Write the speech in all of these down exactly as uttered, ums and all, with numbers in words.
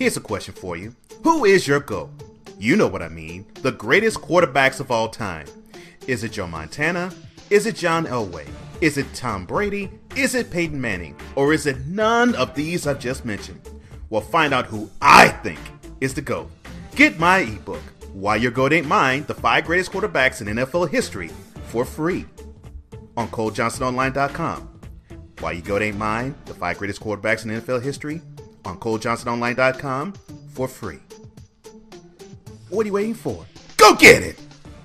Here's a question for you. Who is your GOAT? You know what I mean. The greatest quarterbacks of all time. Is it Joe Montana? Is it John Elway? Is it Tom Brady? Is it Peyton Manning? Or is it none of these I've just mentioned? Well, find out who I think is the GOAT. Get my ebook, Why Your GOAT Ain't Mine, the five greatest quarterbacks in N F L history, for free on Cole Johnson Online dot com. Why Your GOAT Ain't Mine, the five greatest quarterbacks in N F L history, on Cole Johnson Online dot com for free. What are you waiting for? Go get it!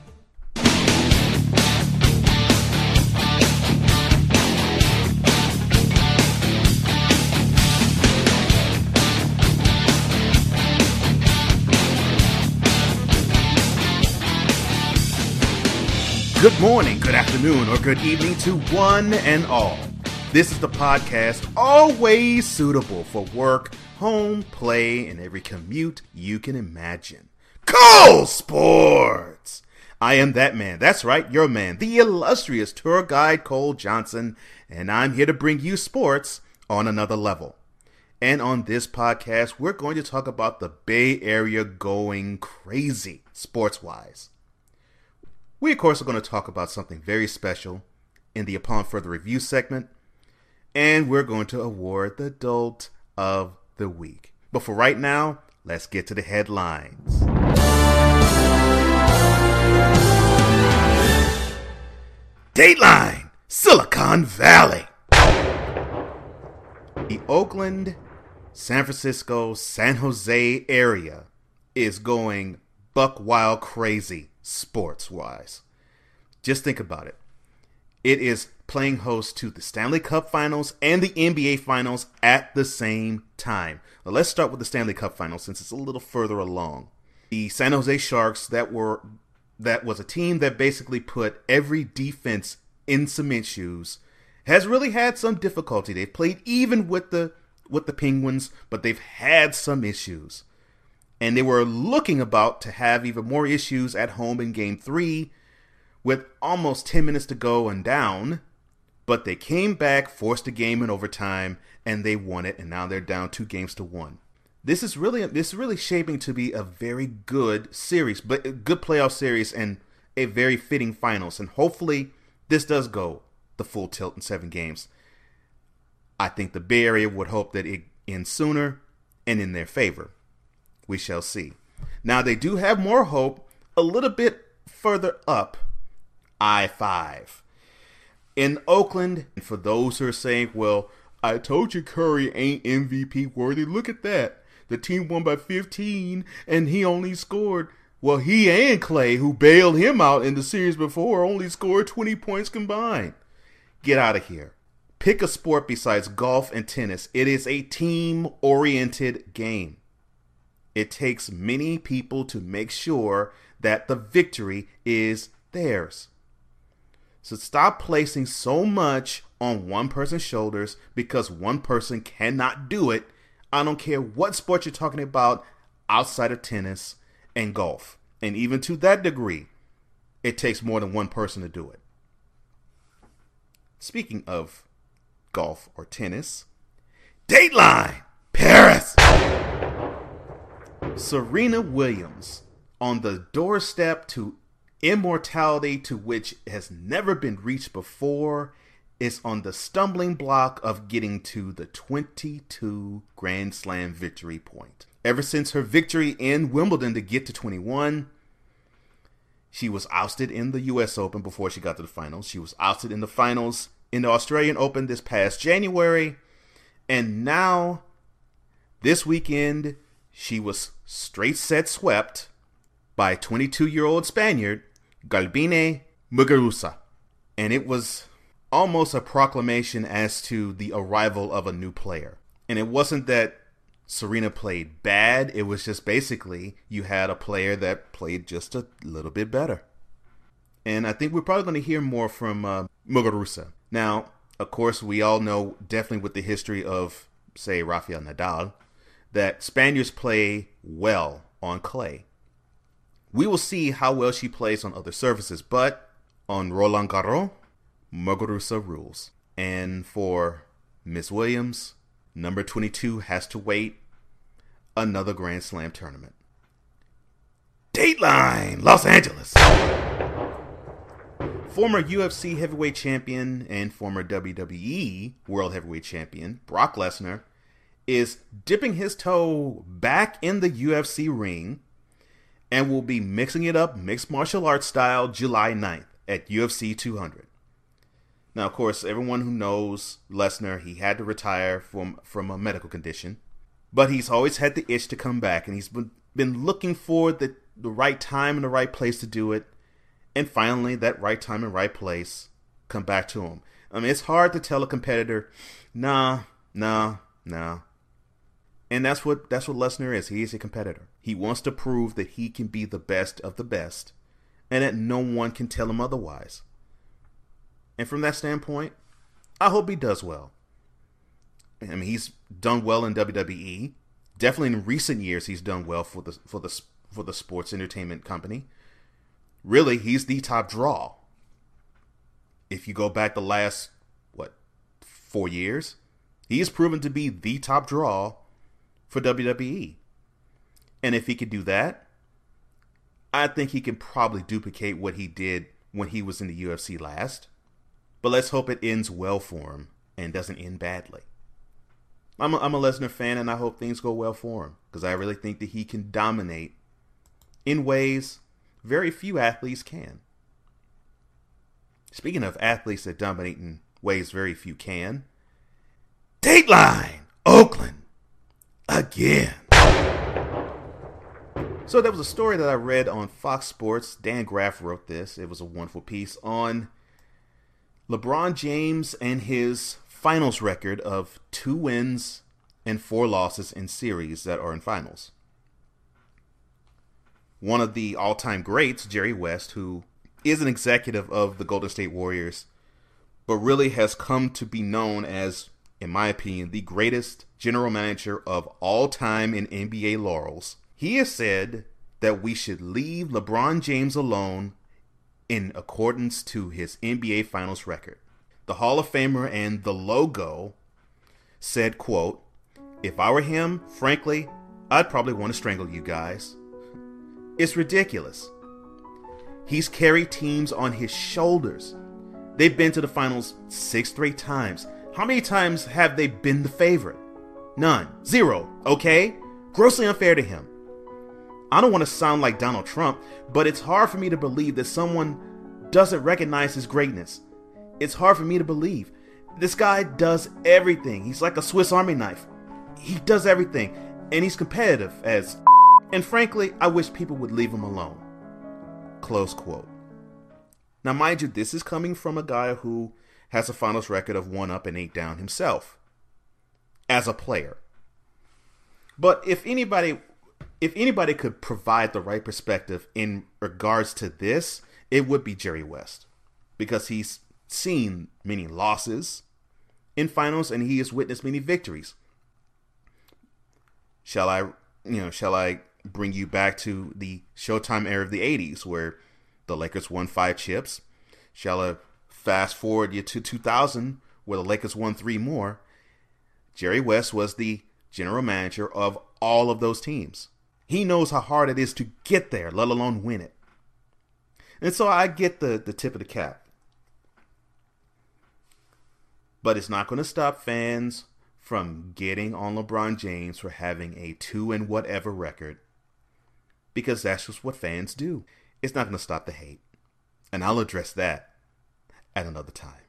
Good morning, good afternoon, or good evening to one and all. This is the podcast always suitable for work, home, play, and every commute you can imagine. Cole Sports! I am that man, that's right, your man, the illustrious tour guide Cole Johnson, and I'm here to bring you sports on another level. And on this podcast, we're going to talk about the Bay Area going crazy, sports-wise. We, of course, are going to talk about something very special in the Upon Further Review segment, and we're going to award the Dolt of the Week. But for right now, let's get to the headlines. Dateline, Silicon Valley. The Oakland, San Francisco, San Jose area is going buck wild crazy sports-wise. Just think about it. It is playing host to the Stanley Cup Finals and the N B A Finals at the same time. Now, let's start with the Stanley Cup Finals since it's a little further along. The San Jose Sharks, that were that was a team that basically put every defense in cement shoes, has really had some difficulty. They've played even with the with the Penguins, but they've had some issues. And they were looking about to have even more issues at home in Game three with almost ten minutes to go and down. But they came back, forced a game in overtime, and they won it. And now they're down two games to one. This is really this is really shaping to be a very good series, but a good playoff series and a very fitting finals. And hopefully this does go the full tilt in seven games. I think the Bay Area would hope that it ends sooner and in their favor. We shall see. Now, they do have more hope a little bit further up I five. In Oakland, and for those who are saying, well, I told you Curry ain't M V P worthy. Look at that. The team won by fifteen, and he only scored. Well, he and Clay, who bailed him out in the series before, only scored twenty points combined. Get out of here. Pick a sport besides golf and tennis. It is a team-oriented game. It takes many people to make sure that the victory is theirs. So stop placing so much on one person's shoulders because one person cannot do it. I don't care what sport you're talking about outside of tennis and golf. And even to that degree, it takes more than one person to do it. Speaking of golf or tennis, Dateline, Paris. Serena Williams, on the doorstep to immortality to which has never been reached before, is on the stumbling block of getting to the twenty-two Grand Slam victory point. Ever since her victory in Wimbledon to get to twenty-one, she was ousted in the U S Open before she got to the finals. She was ousted in the finals in the Australian Open this past January. And now, this weekend, she was straight set swept by twenty-two-year-old Spaniard Garbiñe Muguruza. And it was almost a proclamation as to the arrival of a new player. And it wasn't that Serena played bad. It was just basically you had a player that played just a little bit better. And I think we're probably going to hear more from uh, Muguruza. Now, of course, we all know definitely with the history of, say, Rafael Nadal, that Spaniards play well on clay. We will see how well she plays on other surfaces, but on Roland Garros, Muguruza rules. And for Miss Williams, number twenty-two has to wait another Grand Slam tournament. Dateline Los Angeles. Former U F C heavyweight champion and former W W E world heavyweight champion Brock Lesnar is dipping his toe back in the U F C ring and will be mixing it up mixed martial arts style July ninth at U F C two hundred. Now, of course, everyone who knows Lesnar, he had to retire from, from a medical condition, but he's always had the itch to come back, and he's been, been looking for the, the right time and the right place to do it, and finally, that right time and right place come back to him. I mean, it's hard to tell a competitor, nah, nah, nah. And that's what that's what Lesnar is. He is a competitor. He wants to prove that he can be the best of the best, and that no one can tell him otherwise. And from that standpoint, I hope he does well. I mean, he's done well in W W E. Definitely in recent years, he's done well for the for the for the sports entertainment company. Really, he's the top draw. If you go back the last, what, four years, he has proven to be the top draw for W W E. And if he could do that, I think he can probably duplicate what he did when he was in the U F C last. But let's hope it ends well for him and doesn't end badly. I'm a, I'm a Lesnar fan, and I hope things go well for him, because I really think that he can dominate in ways very few athletes can. Speaking of athletes that dominate in ways very few can, Dateline Oakland again. So there was a story that I read on Fox Sports. Dan Graff wrote this. It was a wonderful piece on LeBron James and his finals record of two wins and four losses in series that are in finals. One of the all-time greats, Jerry West, who is an executive of the Golden State Warriors, but really has come to be known as, in my opinion, the greatest general manager of all time in N B A laurels. He has said that we should leave LeBron James alone in accordance to his N B A Finals record. The Hall of Famer and the logo said, quote, "If I were him, frankly, I'd probably want to strangle you guys. It's ridiculous. He's carried teams on his shoulders. They've been to the finals six straight times. How many times have they been the favorite? None. Zero. Okay? Grossly unfair to him. I don't want to sound like Donald Trump, but it's hard for me to believe that someone doesn't recognize his greatness. It's hard for me to believe. This guy does everything. He's like a Swiss Army knife. He does everything, and he's competitive as and frankly, I wish people would leave him alone." Close quote. Now, mind you, this is coming from a guy who has a finals record of one up and eight down himself as a player. But if anybody if anybody could provide the right perspective in regards to this, it would be Jerry West, because he's seen many losses in finals and he has witnessed many victories. Shall I, you know, shall I bring you back to the Showtime era of the eighties where the Lakers won five chips? Shall I fast forward you to two thousand where the Lakers won three more? Jerry West was the general manager of all of those teams. He knows how hard it is to get there, let alone win it. And so I get the, the tip of the cap. But it's not going to stop fans from getting on LeBron James for having a two and whatever record, because that's just what fans do. It's not going to stop the hate. And I'll address that at another time.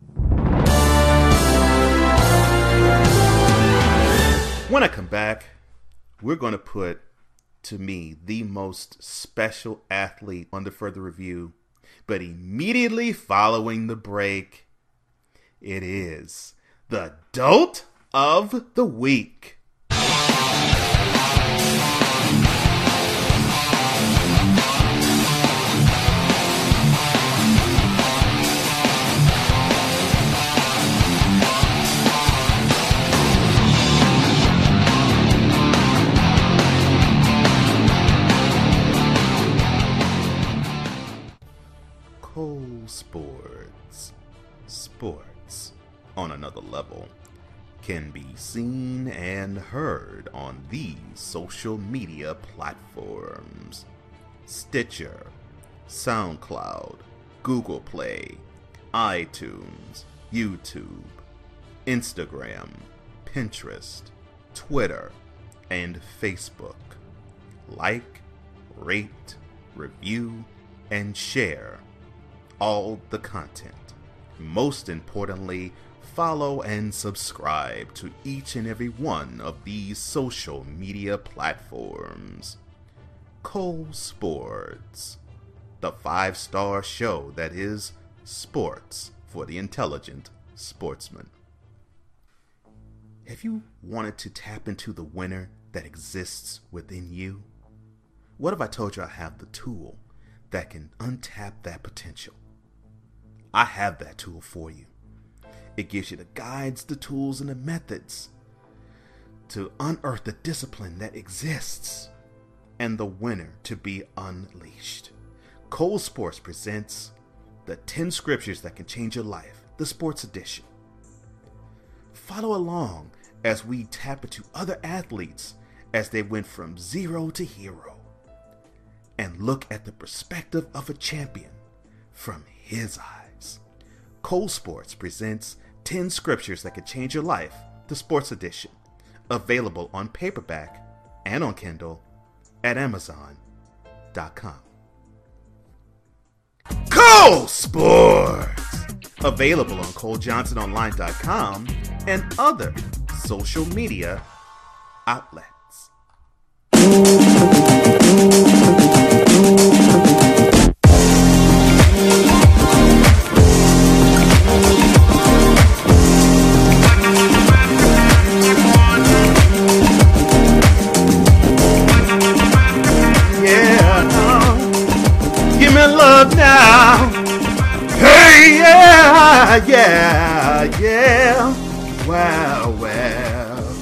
When I come back, we're going to put, to me, the most special athlete under further review. But immediately following the break, it is the Dolt of the Week. Cole Sports. Sports on another level. can be seen and heard on these social media platforms: Stitcher, SoundCloud, Google Play, iTunes, YouTube, Instagram, Pinterest, Twitter, and Facebook. Like, rate, review, and share all the content. Most importantly, follow and subscribe to each and every one of these social media platforms. Cole Sports, the five-star show that is sports for the intelligent sportsman. Have you wanted to tap into the winner that exists within you? What if I told you I have the tool that can untap that potential? I have that tool for you. It gives you the guides, the tools, and the methods to unearth the discipline that exists and the winner to be unleashed. Cole Sports presents the ten scriptures that can change your life, the sports edition. Follow along as we tap into other athletes as they went from zero to hero, and look at the perspective of a champion from his eyes. Cole Sports presents ten Scriptures That Could Change Your Life, the Sports Edition, available on paperback and on Kindle at amazon dot com. Cole Sports! Available on cole johnson online dot com and other social media outlets. Now, hey, yeah, yeah, yeah, well, well.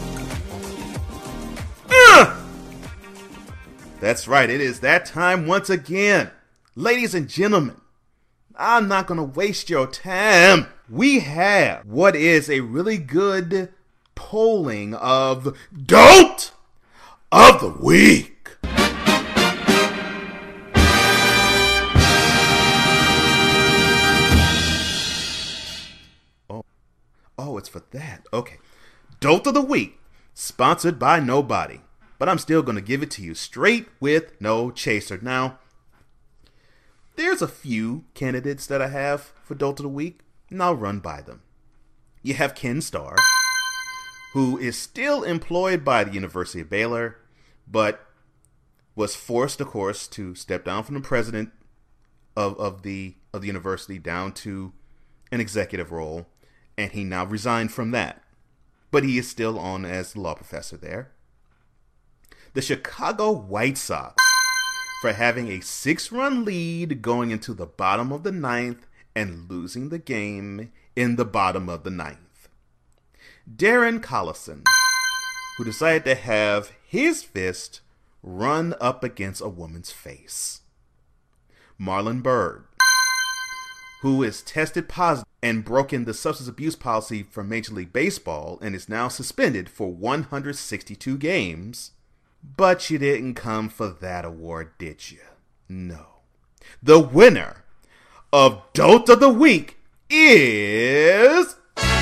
Uh! That's right, it is that time once again. Ladies and gentlemen, I'm not going to waste your time. We have what is a really good polling of Dolt of the Week. Oh, it's for that. Okay. Dolt of the Week, sponsored by nobody. But I'm still going to give it to you straight with no chaser. Now, there's a few candidates that I have for Dolt of the Week, and I'll run by them. You have Ken Starr, who is still employed by the University of Baylor, but was forced, of course, to step down from the president of, of, the, of the university down to an executive role. And he now resigned from that. But he is still on as the law professor there. The Chicago White Sox, for having a six-run lead going into the bottom of the ninth and losing the game in the bottom of the ninth. Darren Collison, who decided to have his fist run up against a woman's face. Marlon Byrd, who is tested positive and broken the substance abuse policy for Major League Baseball and is now suspended for one hundred sixty-two games. But you didn't come for that award, did you? No. The winner of Dolt of the Week is...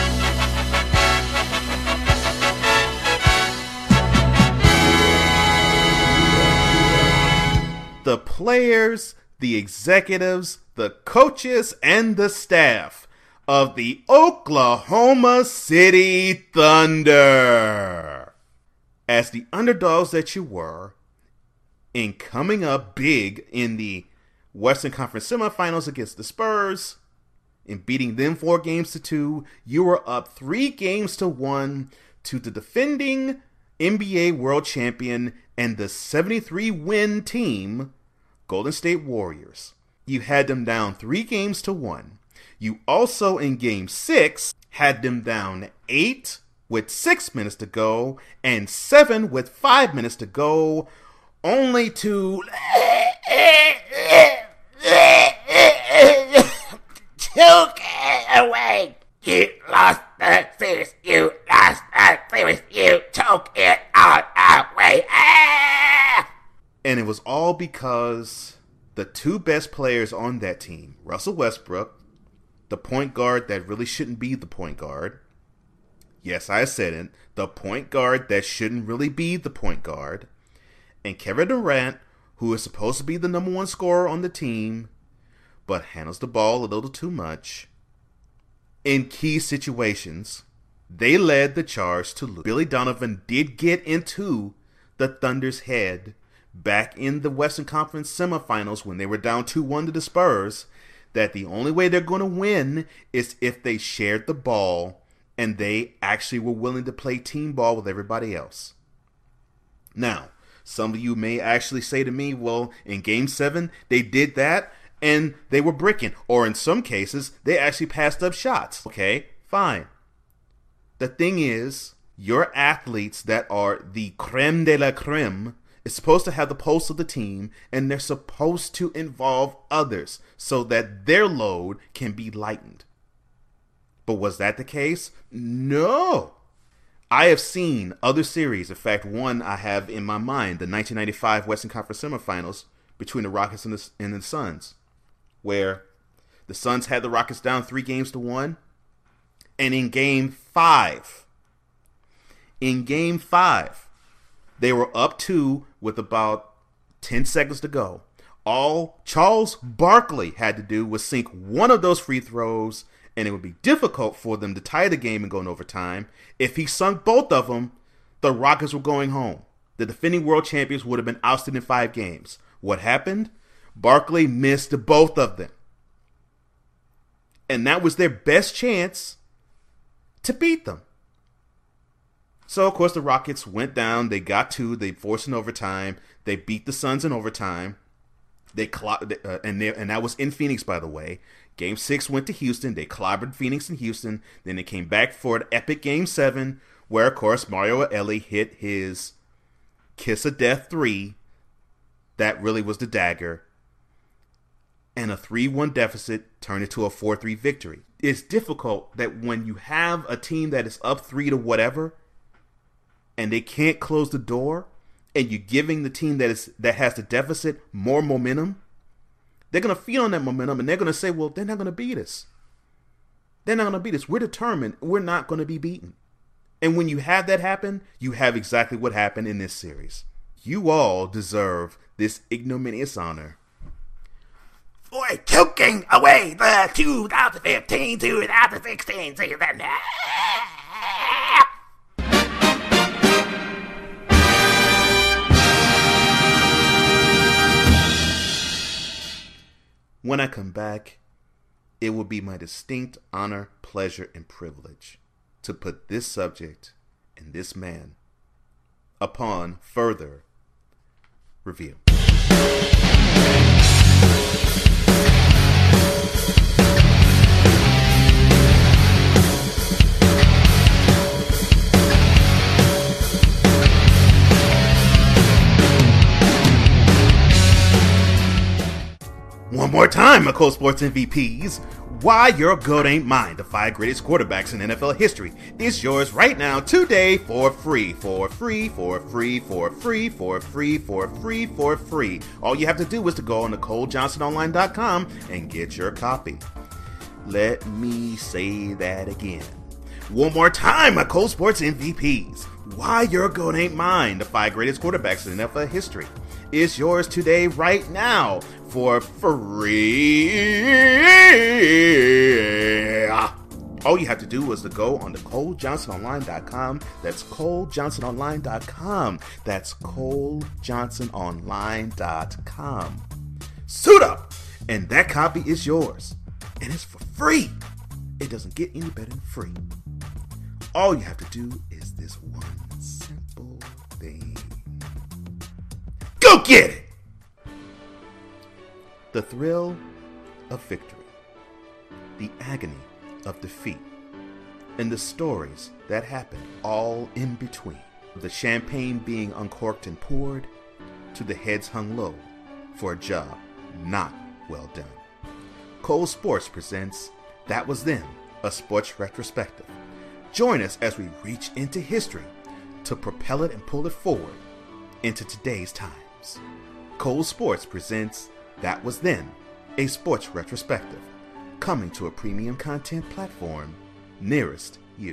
the players, the executives, the coaches, and the staff of the Oklahoma City Thunder. As the underdogs that you were, in coming up big in the Western Conference semifinals against the Spurs, in beating them four games to two, you were up three games to one to the defending N B A world champion and the seventy-three win team, Golden State Warriors. You had them down three games to one. You also, in game six, had them down eight with six minutes to go and seven with five minutes to go, only to took it away. You lost the series. You lost. agree with you. Took it all away. Ah! And it was all because the two best players on that team, Russell Westbrook, the point guard that really shouldn't be the point guard. Yes, I said it. The point guard that shouldn't really be the point guard. And Kevin Durant, who is supposed to be the number one scorer on the team, but handles the ball a little too much. In key situations, they led the charge to lose. Billy Donovan did get into the Thunder's head back in the Western Conference semifinals when they were down two one to the Spurs, that the only way they're going to win is if they shared the ball and they actually were willing to play team ball with everybody else. Now, some of you may actually say to me, well, in Game seven, they did that and they were bricking. Or in some cases, they actually passed up shots. Okay, fine. The thing is, your athletes that are the creme de la creme is supposed to have the pulse of the team, and they're supposed to involve others so that their load can be lightened. But was that the case? No. I have seen other series. In fact, one I have in my mind, the nineteen ninety-five Western Conference semifinals between the Rockets and the, and the Suns, where the Suns had the Rockets down three games to one. And in game five, in game five, they were up two with about ten seconds to go. All Charles Barkley had to do was sink one of those free throws, and it would be difficult for them to tie the game and go in overtime. If he sunk both of them, the Rockets were going home. The defending world champions would have been ousted in five games. What happened? Barkley missed both of them. And that was their best chance to beat them. So, of course, the Rockets went down. They got two. They forced an overtime. They beat the Suns in overtime. They cl- uh, and they, and that was in Phoenix, by the way. Game six went to Houston. They clobbered Phoenix and Houston. Then they came back for an epic Game seven, where, of course, Mario Elie hit his kiss of death three. That really was the dagger. And a three one deficit turned into a four three victory. It's difficult that when you have a team that is up three to whatever, and they can't close the door, and you're giving the team that is that has the deficit more momentum, they're going to feel on that momentum, and they're going to say, well, they're not going to beat us. They're not going to beat us. We're determined. We're not going to be beaten. And when you have that happen, you have exactly what happened in this series. You all deserve this ignominious honor for taking away the twenty fifteen twenty sixteen season. When I come back, it will be my distinct honor, pleasure, and privilege to put this subject and this man upon further review. One more time, my Cold Sports M V Ps. Why Your Goat Ain't Mine, the five greatest quarterbacks in N F L history, is yours right now, today, for free, for free, for free, for free, for free, for free, for free. All you have to do is to go on to Cole Johnson Online dot com and get your copy. Let me say that again. One more time, my Cold Sports M V Ps. Why Your Goat Ain't Mine, the five greatest quarterbacks in N F L history, is yours today, right now, for free. All you have to do is to go on to Cole Johnson Online dot com. That's Cole Johnson Online dot com. That's Cole Johnson Online dot com. Suit up! And that copy is yours. And it's for free. It doesn't get any better than free. All you have to do is this one simple thing. Go get it! The thrill of victory, the agony of defeat, and the stories that happen all in between. The champagne being uncorked and poured, to the heads hung low for a job not well done. Cole Sports presents That Was Then, a sports retrospective. Join us as we reach into history to propel it and pull it forward into today's times. Cole Sports presents That Was Then, a sports retrospective, coming to a premium content platform nearest you.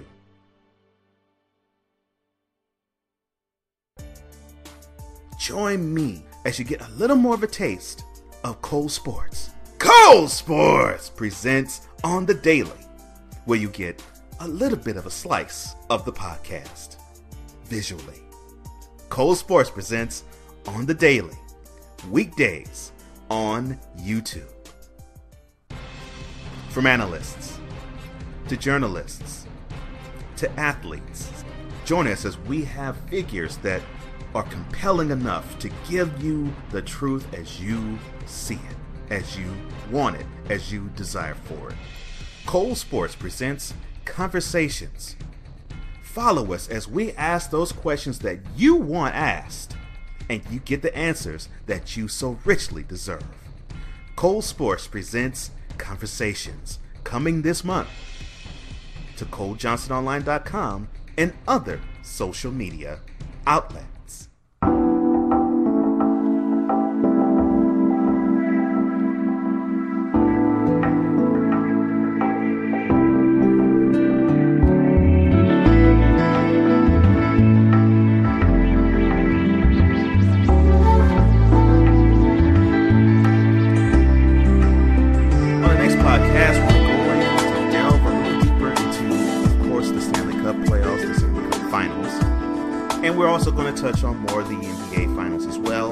Join me as you get a little more of a taste of Cole Sports. Cole Sports presents On the Daily, where you get a little bit of a slice of the podcast visually. Cole Sports presents On the Daily, weekdays on YouTube. From analysts to journalists to athletes, join us as we have figures that are compelling enough to give you the truth as you see it, as you want it, as you desire for it. Cole Sports presents Conversations. Follow us as we ask those questions that you want asked, and you get the answers that you so richly deserve. Cole Sports presents Conversations, coming this month to cole johnson online dot com and other social media outlets. Touch on more of the N B A Finals as well.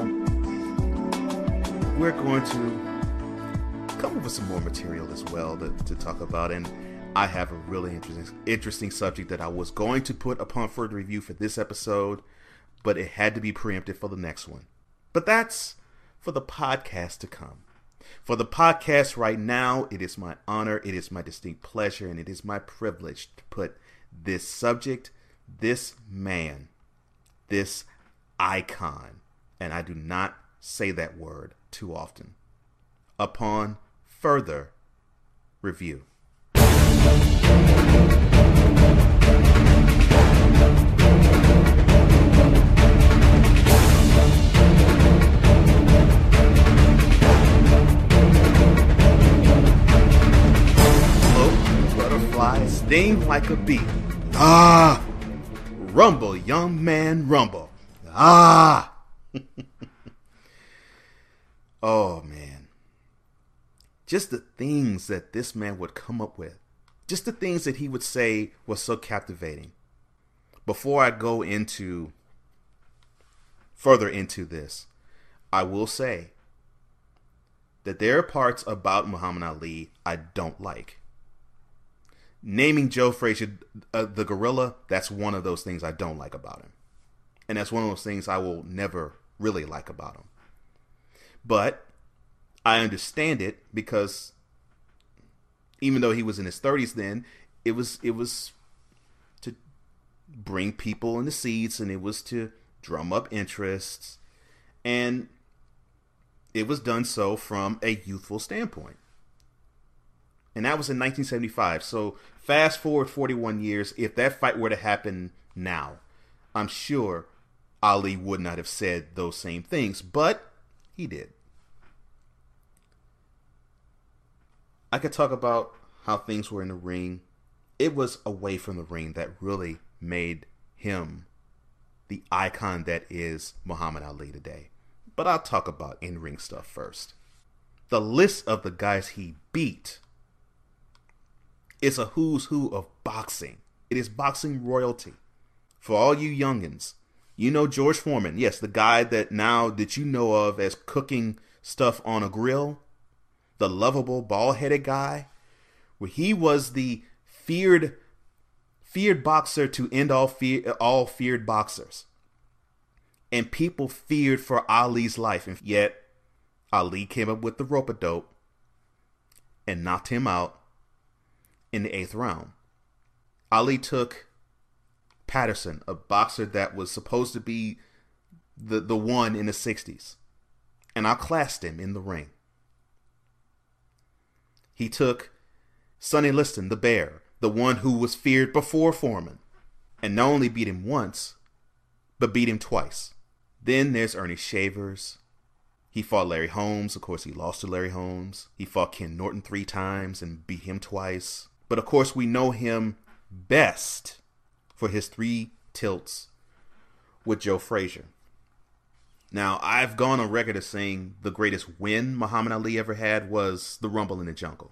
We're going to come up with some more material as well to, to talk about, and I have a really interesting, interesting subject that I was going to put upon further review for this episode, but it had to be preempted for the next one. But that's for the podcast to come. For the podcast right now, it is my honor, it is my distinct pleasure, and it is my privilege to put this subject, this man, this icon, and I do not say that word too often, upon further review. Float, butterfly, sting like a bee. Ah! Rumble, young man, rumble. Ah! Oh, man. Just the things that this man would come up with. Just the things that he would say was so captivating. Before I go into, further into this, I will say that there are parts about Muhammad Ali I don't like. Naming Joe Frazier uh, the gorilla, that's one of those things I don't like about him. And that's one of those things I will never really like about him. But I understand it because even though he was in his thirties then, it was it was to bring people in the seats, and it was to drum up interests. And it was done so from a youthful standpoint. And that was in nineteen seventy-five. So fast forward forty-one years, if that fight were to happen now, I'm sure Ali would not have said those same things, but he did. I could talk about how things were in the ring. It was away from the ring that really made him the icon that is Muhammad Ali today. But I'll talk about in-ring stuff first. The list of the guys he beat, it's a who's who of boxing. It is boxing royalty. For all you youngins, you know George Foreman. Yes, the guy that now that you know of as cooking stuff on a grill. The lovable, bald-headed guy. Where he was the feared feared boxer to end all fear, all feared boxers. And people feared for Ali's life. And yet, Ali came up with the rope-a-dope and knocked him out in the eighth round. Ali took Patterson, a boxer that was supposed to be the, the one in the sixties, and outclassed him in the ring. He took Sonny Liston, the Bear, the the one who was feared before Foreman, and not only beat him once, but beat him twice. Then there's Ernie Shavers. He fought Larry Holmes. Of course, he lost to Larry Holmes. He fought Ken Norton three times and beat him twice. But of course, we know him best for his three tilts with Joe Frazier. Now, I've gone on record as saying the greatest win Muhammad Ali ever had was the Rumble in the Jungle.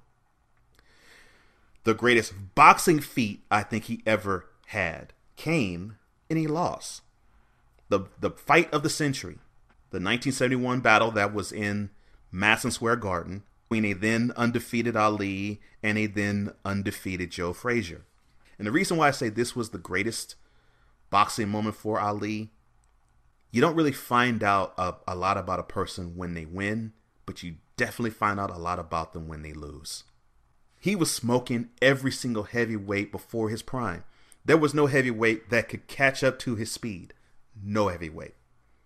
The greatest boxing feat I think he ever had came in a loss. The, the fight of the century. The nineteen seventy-one battle that was in Madison Square Garden between a then undefeated Ali and a then undefeated Joe Frazier. And the reason why I say this was the greatest boxing moment for Ali, you don't really find out a, a lot about a person when they win, but you definitely find out a lot about them when they lose. He was smoking every single heavyweight before his prime. There was no heavyweight that could catch up to his speed. No heavyweight.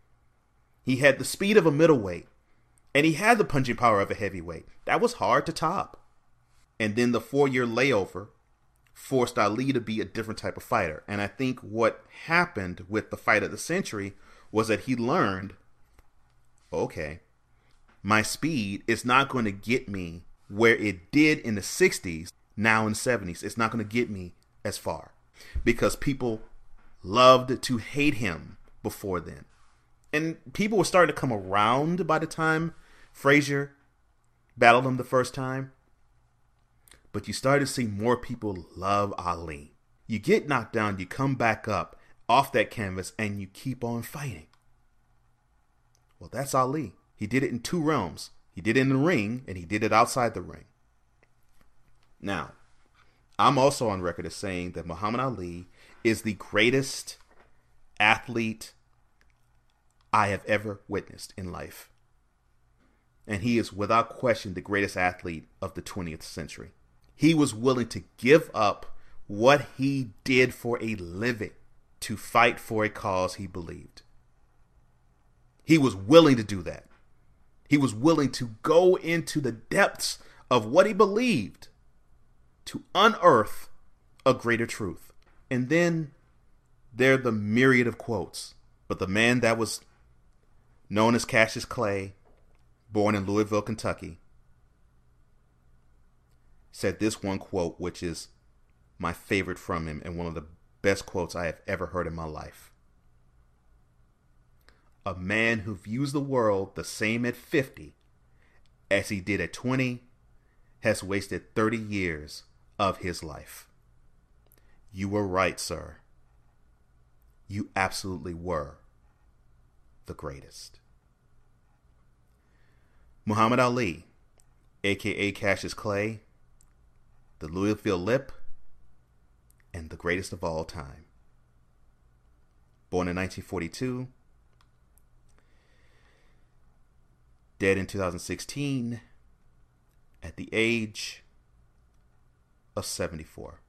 He had the speed of a middleweight, and he had the punching power of a heavyweight. That was hard to top. And then the four-year layover forced Ali to be a different type of fighter. And I think what happened with the fight of the century was that he learned, okay, my speed is not going to get me where it did in the sixties, now in the seventies. It's not going to get me as far because people loved to hate him before then. And people were starting to come around by the time Frazier battled him the first time. But you started to see more people love Ali. You get knocked down, you come back up off that canvas, and you keep on fighting. Well, that's Ali. He did it in two realms. He did it in the ring, and he did it outside the ring. Now, I'm also on record as saying that Muhammad Ali is the greatest athlete I have ever witnessed in life. And he is without question the greatest athlete of the twentieth century. He was willing to give up what he did for a living to fight for a cause he believed. He was willing to do that. He was willing to go into the depths of what he believed to unearth a greater truth. And then there are the myriad of quotes. But the man that was known as Cassius Clay, born in Louisville, Kentucky, said this one quote, which is my favorite from him and one of the best quotes I have ever heard in my life. A man who views the world the same at fifty as he did at twenty has wasted thirty years of his life. You were right, sir. You absolutely were the greatest. Muhammad Ali, aka Cassius Clay, the Louisville Lip, and the greatest of all time. Born in nineteen forty-two, dead in two thousand sixteen at the age of seventy-four.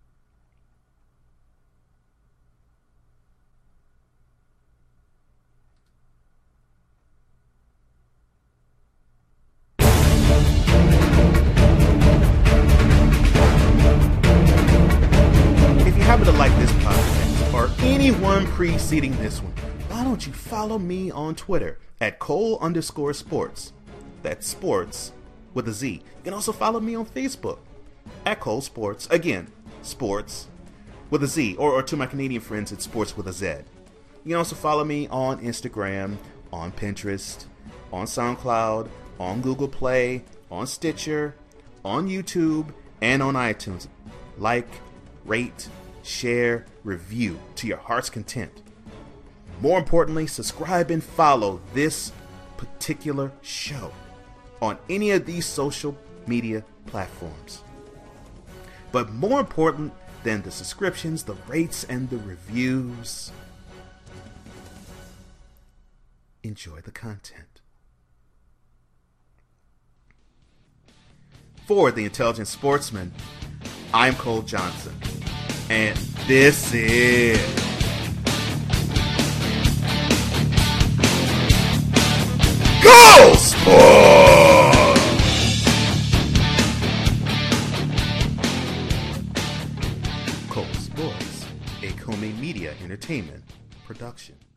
Happen to like this podcast or anyone preceding this one, why don't you follow me on Twitter at Cole underscore sports. That's sports with a Z. You can also follow me on Facebook at Cole Sports. Again, sports with a Z. Or, or to my Canadian friends, it's sports with a Z. You can also follow me on Instagram, on Pinterest, on SoundCloud, on Google Play, on Stitcher, on YouTube, and on iTunes. Like, rate, share, review to your heart's content. More importantly, subscribe and follow this particular show on any of these social media platforms. But more important than the subscriptions, the rates, and the reviews, enjoy the content. For The Intelligent Sportsman, I'm Cole Johnson. And this is Go Sports! production.